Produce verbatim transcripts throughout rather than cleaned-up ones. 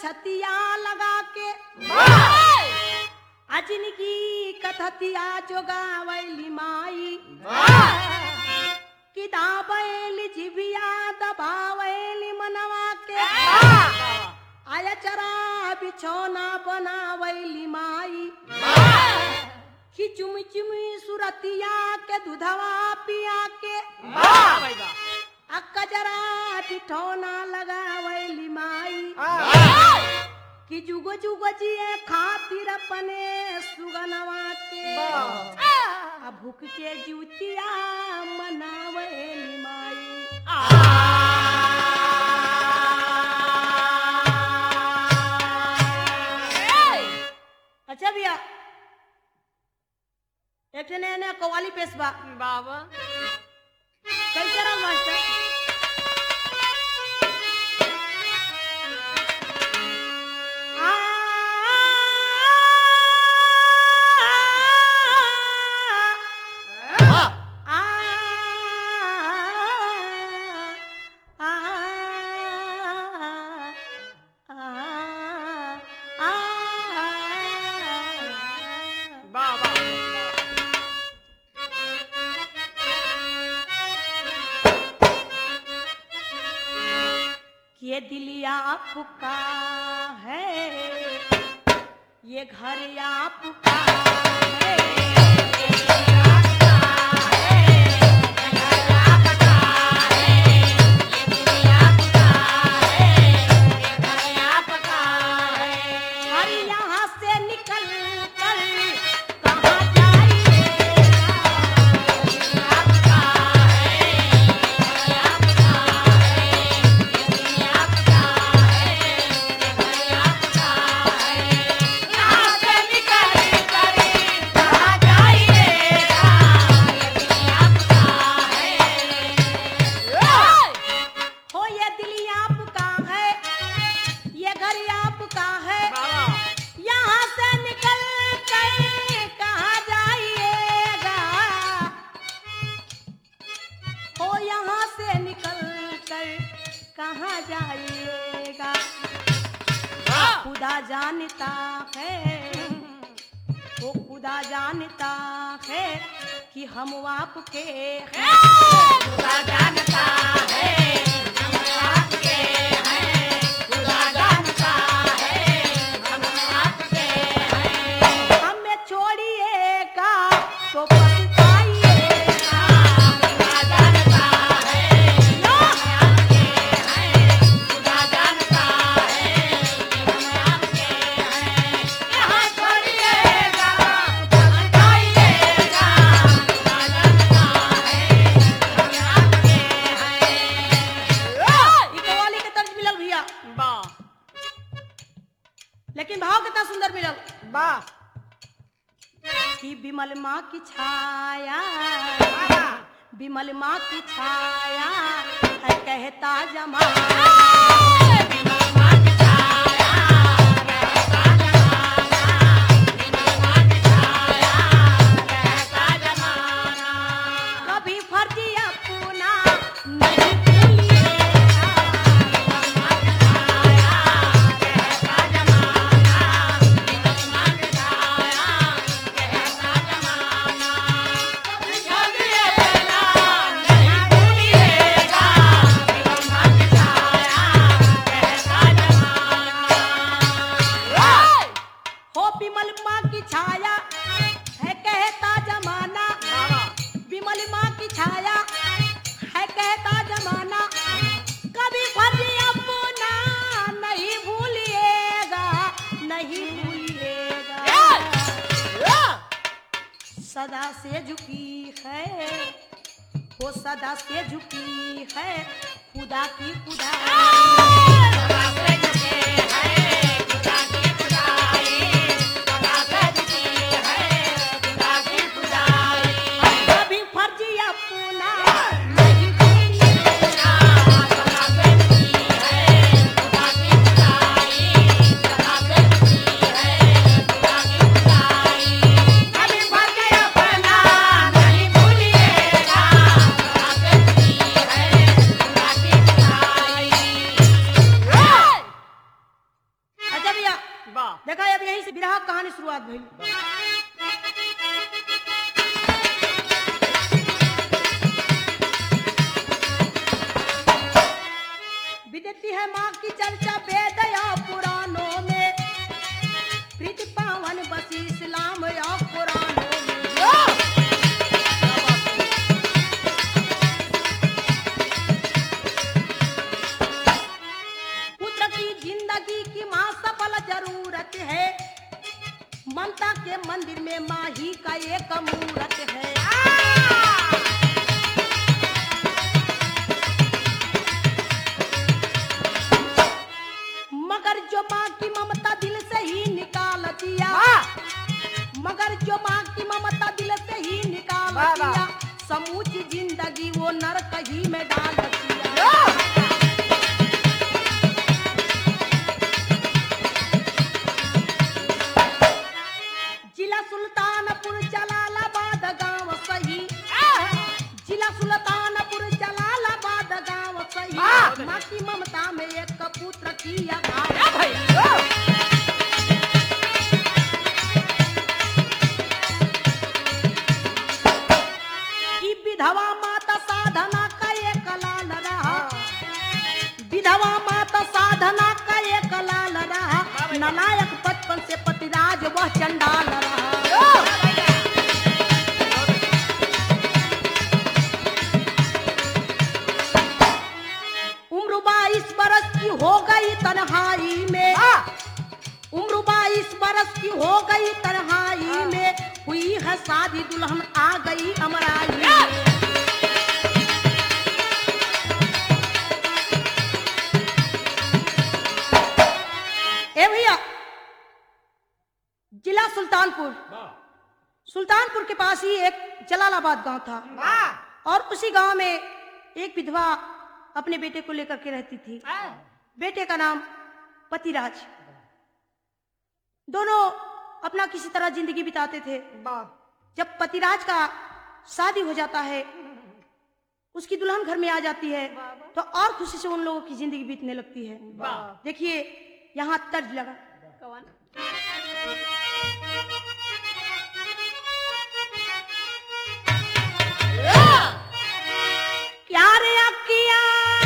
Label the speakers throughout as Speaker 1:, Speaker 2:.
Speaker 1: छतिया लगा के अजिन की कथतिया जोगावैली माई कि दाबैली जिभिया दबावैली मनवा के आया चरा बिछौना बनावैली माई कि चुमी चुमी सुरतिया के दूधवा पिया के अक्का जरा बिछौना लगावैली माई कि जुगो जुगो जिए खातिर अपने सुगनवा के आ भूख के जुतिया मनावैली माई। अच्छा भैया एक ने कवाली पेश बा
Speaker 2: बाबा
Speaker 1: कैसे रहा मास्टर ये दिल आपका है ये घर आपका है कहाँ जाइएगा खुदा जानता है वो खुदा जानता है कि हम आपके हैं खुदा जानता है हम आपके हैं खुदा जानता है हम आपके हैं हमें छोड़िएगा तो पछताइएगा खुदा जानता है लेकिन भाव कितना सुंदर मिलल वाह कि विमल माँ की छाया विमल माँ की छाया है कहता जमाना विमल माँ की छाया कहता जमाना विमल माँ की छाया कहता जमाना कभी फर्जी अपना नहीं सदा से झुकी है वो सदा से झुकी है खुदा की खुदाई सदा से झुकी है खुदा की खुदाई सदा से झुकी है खुदा की खुदाई कभी फर्जी अपना नहीं भूलिएगा सदा से झुकी है खुदा की खुदाई सदा से झुकी है खुदा की खुदाई कभी फर्जी अपना नहीं भूलिएगा सदा से झुकी है खुदा की खुदाई एक मूरत है। मगर जो माँ की ममता दिल से ही निकाल दिया, मगर जो माँ की ममता दिल से ही निकाल दिया, समूची जिंदगी वो नरक ही में डाल दिया। जिला सुल्तानपुर जलालाबाद गांव सही, जिला सुल्तानपुर जलालाबाद गांव सही, माँ की ममता में एक पुत्र की अभाव। कि विधवा माता साधना का एक लाल रहा, विधवा माता साधना का एक लाल रहा, नालायक बचपन से पतिराज वह चंडाल रहा। उम्र बाईस बरस की हो गई तन्हाई में, उम्र बाईस बरस की हो गई तन्हाई में, हुई है शादी दुल्हन आ गई अमराई में। ए भैया, जिला सुल्तानपुर, सुल्तानपुर के पास ही एक जलालाबाद गांव था, और उसी गांव में एक विधवा अपने बेटे को लेकर के रहती थी। बेटे का नाम पतिराज। दोनों अपना किसी तरह जिंदगी बिताते थे। जब पतिराज का शादी हो जाता है, उसकी दुल्हन घर में आ जाती है, तो और खुशी से उन लोगों की जिंदगी बीतने लगती है। देखिए यहाँ तर्ज लगा, क्या रे अक्किया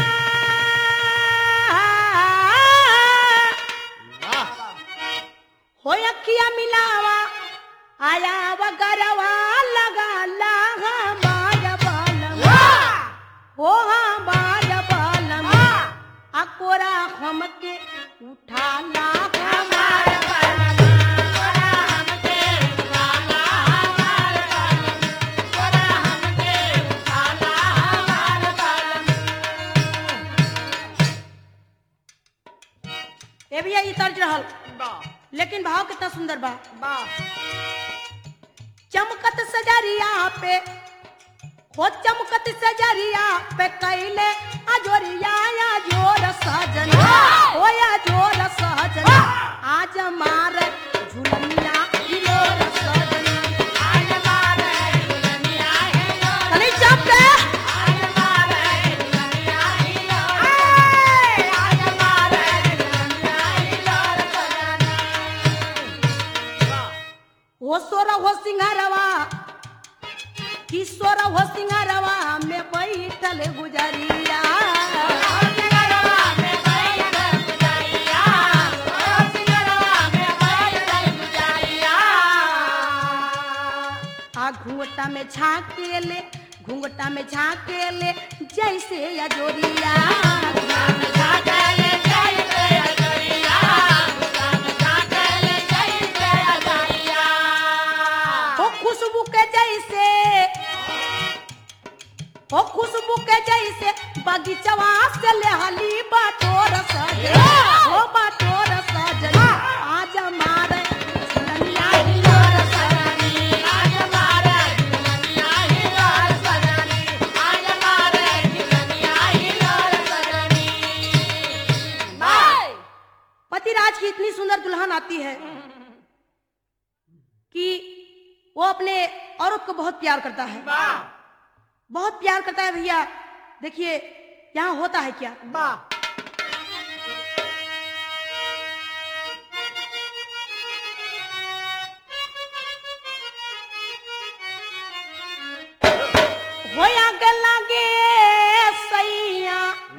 Speaker 1: हो अक्किया मिलावा आया वगरवा लगा लगा बाज बालम हो हाँ बाज बालम अकोरा हमके उठा ला हमार बालम कोरा हमके उठा ला हमार बालम कोरा हमके उठा ला हमार बालम। ए भैया ये तर्ज रहल, लेकिन भाव कितना सुंदर बा। चमकत सजरिया पे हो चमकत सजरिया पे कैले अजोरिया या जोर सजना हो या जोर सजना आज मार झुलनिया हिलोर सजना आज मार झुलनिया हिलोर कनी चपके आज मार झुलनिया हिलोर आज मार झुलनिया हिलोर सजना हो सोरा हो सिंगारवा किशोर हो सिंगारवा में बैठल गुजरिया सिंगारवा में बैठल गुजरिया सिंगारवा में बैठल गुजरिया आ घूंघटा में झांके ले घूंघटा में झांके ले जैसे अजोरिया घूंघटा में झांके ले जैसे अजोरिया घूंघटा में झांके ले जैसे अजोरिया हो खुशबू के जैसे हो खुशबू के जैसे बगीचवा से लेहली बाटोर सजना हो बाटोर सजना आज मारे झुलनिया हिलोर सजनी आज मारे झुलनिया हिलोर सजनी आज मारे झुलनिया हिलोर सजनी। पतिराज की इतनी सुंदर दुल्हन आती है कि वो अपने औरत को बहुत प्यार करता है, बहुत प्यार करता है। भैया देखिए यहाँ होता है क्या, हो आग लागे सैया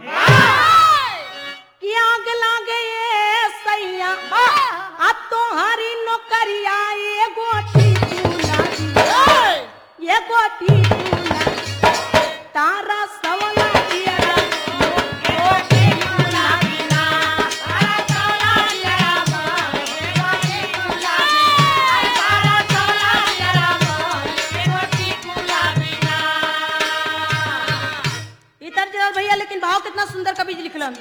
Speaker 1: कि आग लागे ये सैया अब तो हरी नौकरिया ये गोटी तूना ये गोटी तूना तारा सवला दिया गोटी कितना सुंदर कवि जी लिखलन।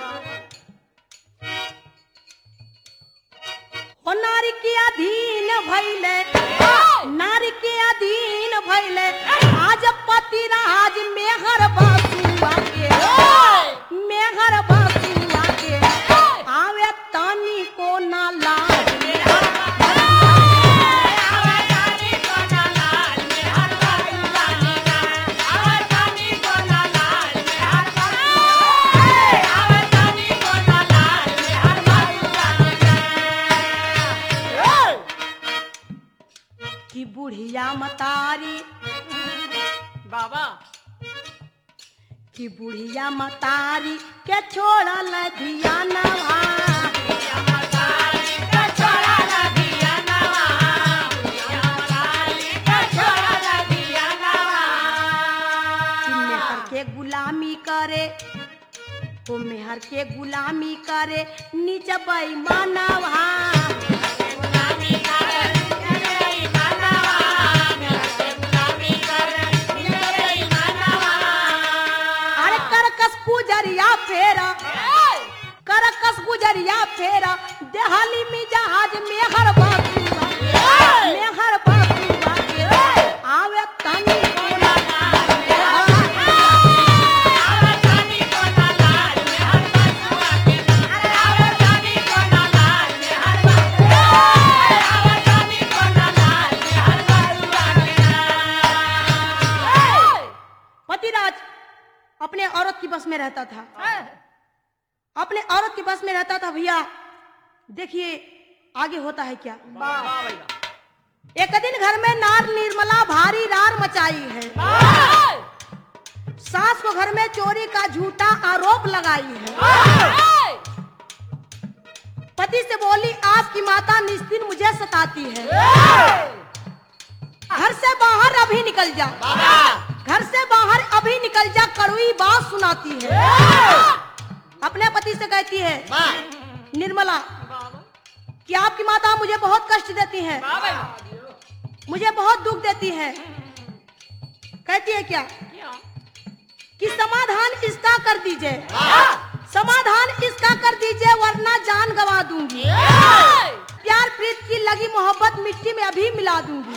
Speaker 1: ओ नारी के अधीन भइले, नारी के अधीन भइले, आज पति राज मेहर बसुआ के, मेहर बसुआ के, आवे तानी को ना लाज की बुढ़िया मतारी
Speaker 2: बाबा
Speaker 1: की बुढ़िया मतारी के छोड़ल धियाना के गुलामी करे, वो मेहर के गुलामी करे, नीच बेईमानवा गुजरिया फेरा, करकस गुजरिया फेरा, देहाली में जहाज मेहर बसुआ, मेहर बसुआ के, आवे तानी को ना लाज आवे तानी को ना लाज मेहर बसुआ के, आवे तानी को ना लाज मेहर बसुआ आवे तानी को ना लाज मेहर बसुआ के। पतिराज अपने औरत की बस में रहता था, अपने औरत की बस में रहता था। भैया देखिए आगे होता है क्या। एक दिन घर में नार निर्मला भारी रार मचाई है, सास को घर में चोरी का झूठा आरोप लगाई है। पति से बोली आपकी माता निस्दिन मुझे सताती है, घर से बाहर अभी निकल जा, घर से बाहर अभी निकल जा, कड़वी बात सुनाती है। अपने पति से कहती है निर्मला कि आपकी माता मुझे बहुत कष्ट देती है, मुझे बहुत दुख देती है। कहती है क्या कि समाधान इसका कर दीजिए, समाधान इसका कर दीजिए वरना जान गंवा दूंगी, प्यार प्रीत की लगी मोहब्बत मिट्टी में अभी मिला दूंगी।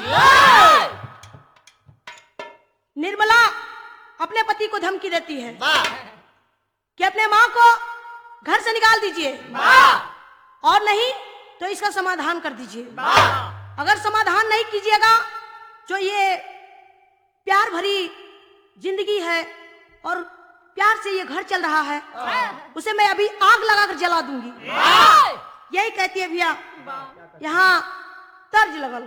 Speaker 1: निर्मला अपने पति को धमकी देती है कि अपने माँ को घर से निकाल दीजिए और नहीं तो इसका समाधान कर दीजिए। अगर समाधान नहीं कीजिएगा जो ये प्यार भरी जिंदगी है और प्यार से ये घर चल रहा है उसे मैं अभी आग लगाकर जला दूंगी। यही कहती है भैया यहाँ तर्ज लगल।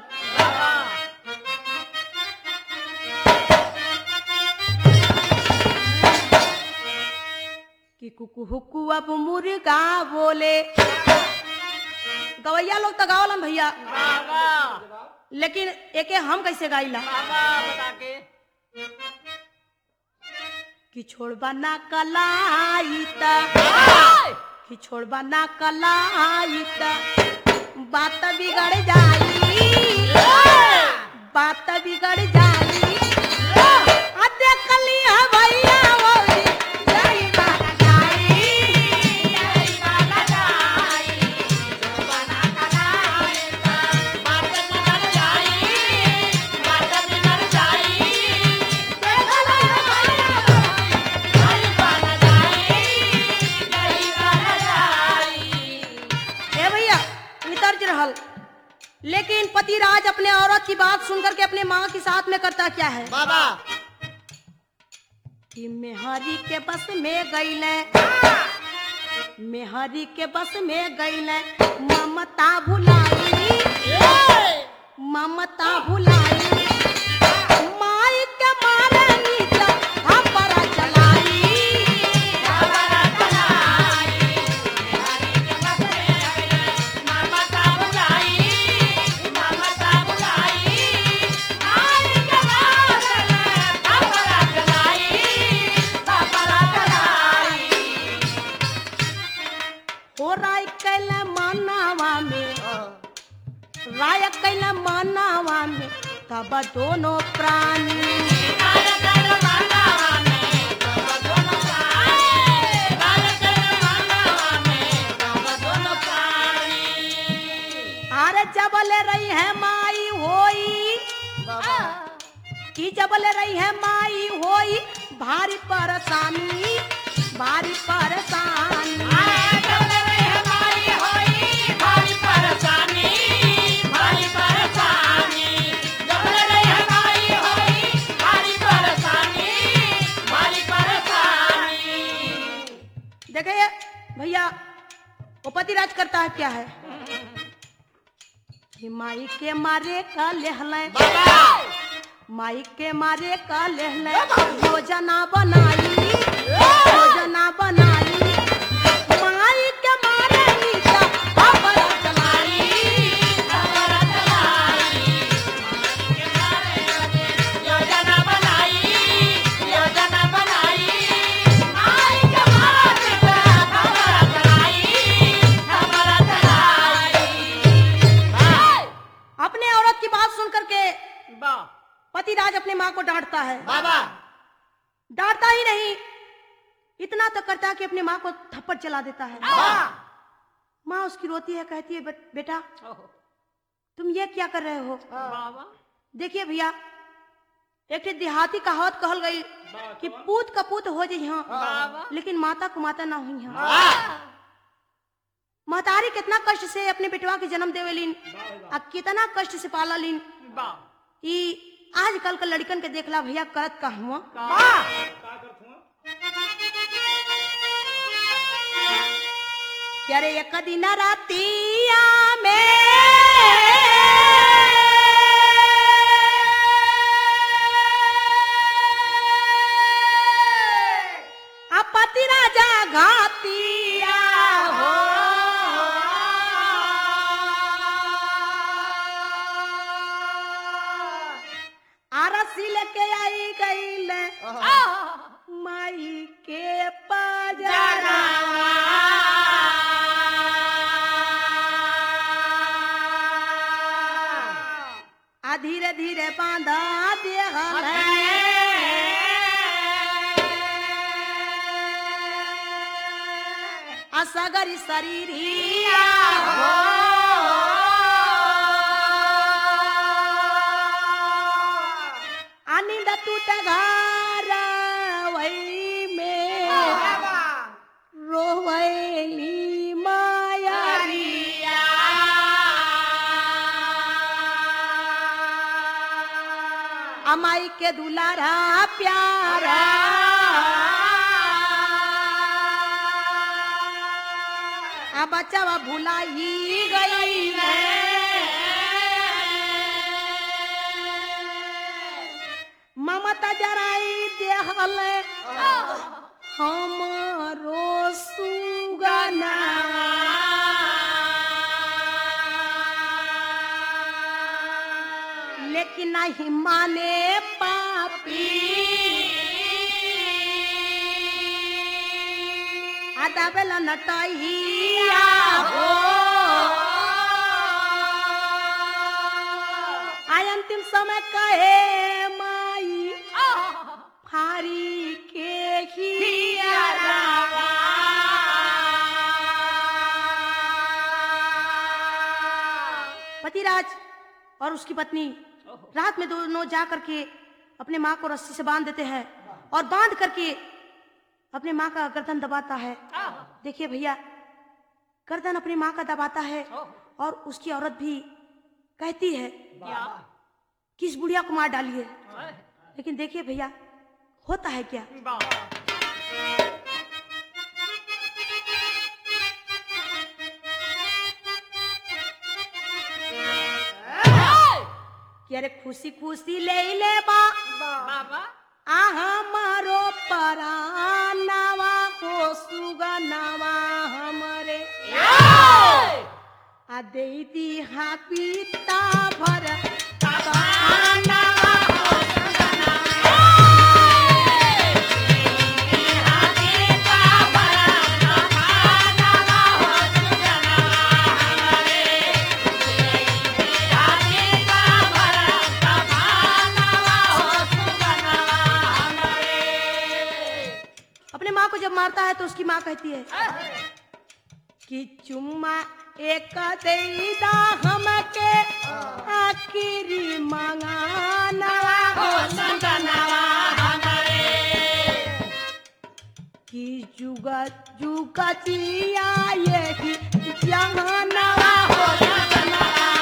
Speaker 1: कि कुकु हुक्कू अब मुर्गा बोले, गवैया लोग तो गावलन भैया, लेकिन एके हम कैसे गाइला। कि छोड़बा ना कलाईता, कि छोड़बा ना कलाईता, बात बिगड़ जाई, बात बिगड़ जाई। अदे कली है भैया लेकिन पतिराज अपने औरत की बात सुनकर के अपने माँ के साथ में करता क्या है
Speaker 2: बाबा
Speaker 1: कि मेहरी के बस में गईले, मेहरी के बस में गईले, ममता भुलाई, ममता भुलाई, माई के मारे नीचा हम बड़ा चलाई, बड़ा चलाई, मेहरी के बस में गईले, ममता भुलाई, ममता भुलाई, माई के मारे हम बड़ा चलाई, बड़ा चलाई। हो राय कैले मानवा में, राय कैले मानवा में, तब दोनों प्राणी, राय कैले मानवा में, तब दोनों प्राणी, कि जबल रही है माई होई भारी परेशानी भारी परेशानी देखिए भैया वो पतिराज करता है क्या है कि माई के मारे का लेहले माई के मारे का लेहले योजना बनाई योजना बनाई माई के मारे नीचा खबर चलाई खबर चलाई योजना बनाई योजना बनाई माई के मारे नीचा खबर चलाई खबर चलाई अपने औरत की बात सुन करके पतिराज अपने माँ को डांटता है
Speaker 2: बाबा
Speaker 1: डांटता ही नहीं इतना तो करता है कि अपनी माँ को थप्पड़ चला देता है माँ उसकी रोती है कहती है बे, बेटा तुम ये क्या कर रहे हो
Speaker 2: बाबा
Speaker 1: देखिए भैया एक देहाती कहावत कहल गई कि पूत का पूत हो जाए हाँ लेकिन माता को माता ना हुई हाँ महतारी कितना कष्ट से अपने बेटवा के जन्म देवे लीन अब कितना कष्ट से पाला लीन ई आजकल का लड़कन के देखला भैया करत का हुआ क्या रे एक दिन रातिया में अपति राजा घातिया हो आरसी लेके आई गई ले माई के पजरा धीरे धीरे बांधा दे असगरी शरीर अनिंद टूट घर वही में रोवैली मायारिया अमाई के दुलारा प्यारा आ बच्चा भुलाई गई ममता जराई देहल हमरो सुगना लेकिन नहीं माने पापी आधा बेला नटैया हो आय अंतिम समय कहे माई फारी के हियारा पतिराज और उसकी पत्नी रात में दोनों जा करके अपने माँ को रस्सी से बांध देते हैं और बांध करके अपने माँ का गर्दन दबाता है। देखिए भैया गर्दन अपनी माँ का दबाता है और उसकी औरत भी कहती है कि इस बुढ़िया को मार डालिए, लेकिन देखिए भैया होता है क्या। कि अरे खुशी खुशी ले ले बा
Speaker 2: बाबा
Speaker 1: आहा मारो परानावा हो सुगनावा हमरे आ दे दी हा पीता भर परानावा हो सुगनावा जब मारता है तो उसकी माँ कहती है कि चुम्मा एक देदा हमके आखिरी मंगाना हो जू का जिया यही जहानवा हो सजनवा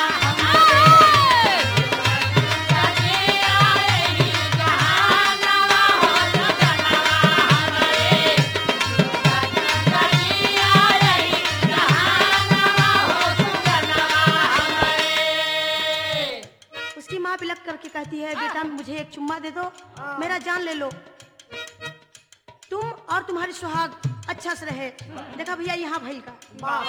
Speaker 1: उसकी माँ बिलक करके कहती है, बेटा मुझे एक चुम्मा दे दो, मेरा जान ले लो, तुम और तुम्हारी सुहाग अच्छा से रहे। देखा भैया यहाँ भैल का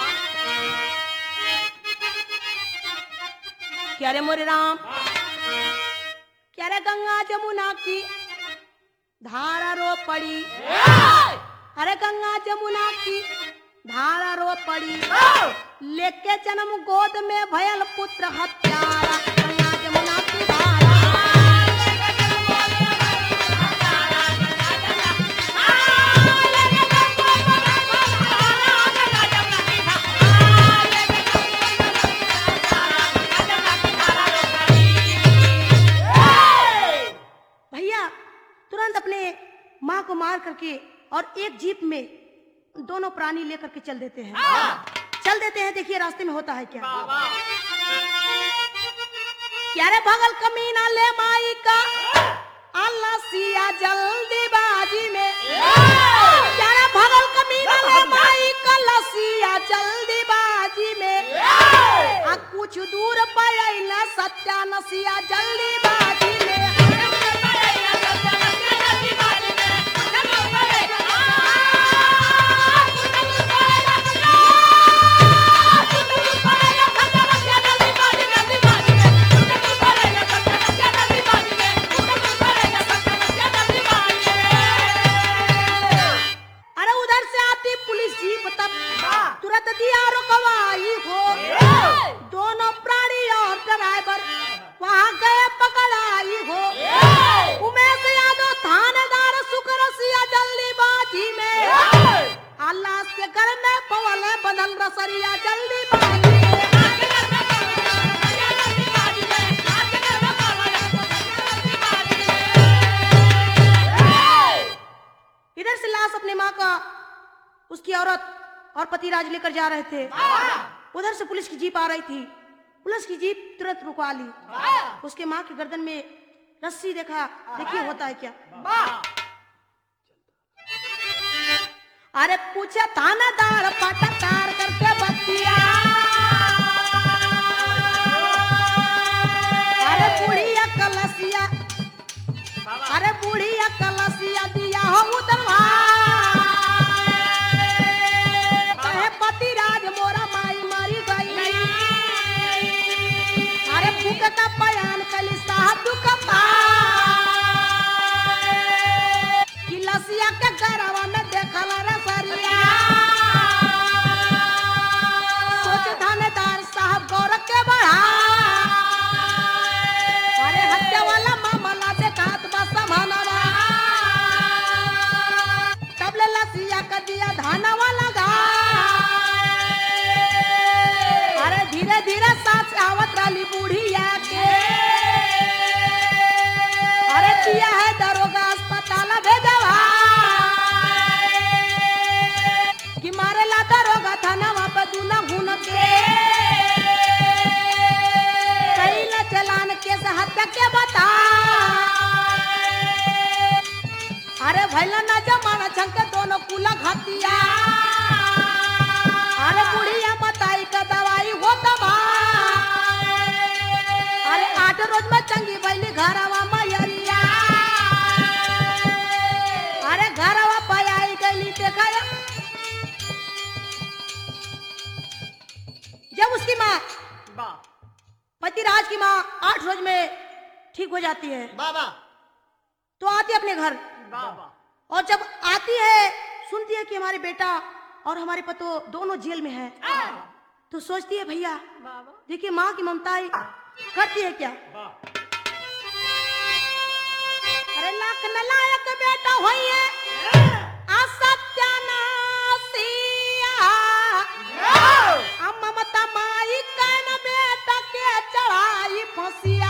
Speaker 1: क्या रे मोरे राम, क्या रे गंगा जमुना की धारा रो पड़ी, अरे गंगा जमुना की धारा रो पड़ी, लेके जन्म गोद में भयल पुत्र हत्यारा, गंगा जमुना की धारा माँ को मार करके और एक जीप में दोनों प्राणी लेकर के चल देते हैं। चल देते हैं, देखिए रास्ते में होता है क्या। क्या रे भगल कमीना ले माई का अल्लाह सिया जल्दीबाजी में, क्या रे भगल कमीना ले माई का लसिया जल्दीबाजी में, आ कुछ दूर पड़ैला सत्या नसिया जल्दीबाजी में। तुरंत दिया रुकवाई हो, दोनों प्राणी और ड्राइवर वहाँ गए पकड़ाई हो। उमेश यादव थानेदार सुकरसिया जल्दीबाजी में, अल्लाह से घर में पवल बदल रसरिया जल्दीबाजी में। इधर से लाश अपने माँ का उसकी औरत और पति राज लेकर जा रहे थे, उधर से पुलिस की जीप आ रही थी। पुलिस की जीप तुरंत रुकवा ली। उसके माँ की गर्दन में रस्सी देखा, देखिए होता है क्या। अरे पूछे थानेदार पटकार करके बतिया, अरे बुढ़िया कलसिया, अरे बुढ़िया कलसिया दिया हो उतरवा, पति राज मोरा माई मारी गई, अरे भूख का बयान कली साहब दुख पा, कि लसिया के गरवा में देखल रसरिया, सोच थानेदार साहब गौरव के बढ़ा, अरे हत्या वाला मामला देखात बा समानवा, तब ले लसिया का दिया धानवा लगा, धीरे धीरे सांस आवत रही बुढ़िया के, अरे दिया है दरोगा अस्पताल भेजवा, कि मारे ला दरोगा थाना वहाँ पर दूना घून के, कहीं न चलान के हत्या के बता, अरे भैया न जमाना छंके दोनों कुला घातिया, अरे बुढ़िया बताई का दवाई हो दबा, अरे आठ रोज में चंगी बैली घरवा मैरिया, अरे घरवा पाई गई देखा। जब उसकी माँ पतिराज की माँ आठ रोज में ठीक हो जाती है, तो आती है अपने घर, और जब आती है सुनती है कि हमारे बेटा और हमारे पतो दोनों जेल में हैं, तो सोचती है भैया देखिए माँ की ममताई करती है क्या। अरे लाख नलायक बेटा होइए असत्यानासिया, ममता माई कन बेटा के चढ़ाई फसिया,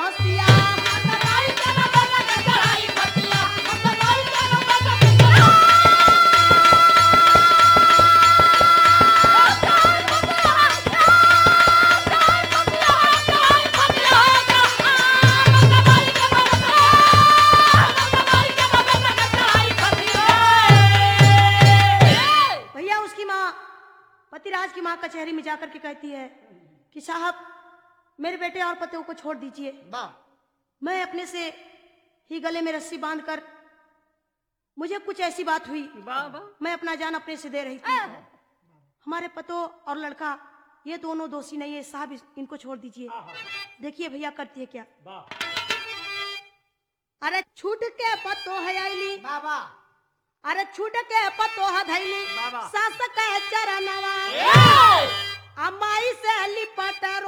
Speaker 1: हसिया भैया उसकी माँ पतिराज की माँ कचहरी में जाकर के कहती है कि साहब मेरे बेटे और पतियों को छोड़ दीजिए, मैं अपने से ही गले में रस्सी बांधकर मुझे कुछ ऐसी बात हुई,
Speaker 2: बाबा
Speaker 1: मैं अपना जान अपने से दे रही थी, हमारे पतो और लड़का ये दोनों दोषी नहीं है साहब, इस- इनको छोड़ दीजिए। देखिए भैया करती है क्या, अरे छूट के पतो है आईली
Speaker 3: बाबा
Speaker 1: अरे छूट के पतो है धैली
Speaker 2: बाबा।
Speaker 1: सास के चरणवा अमाई से लिपट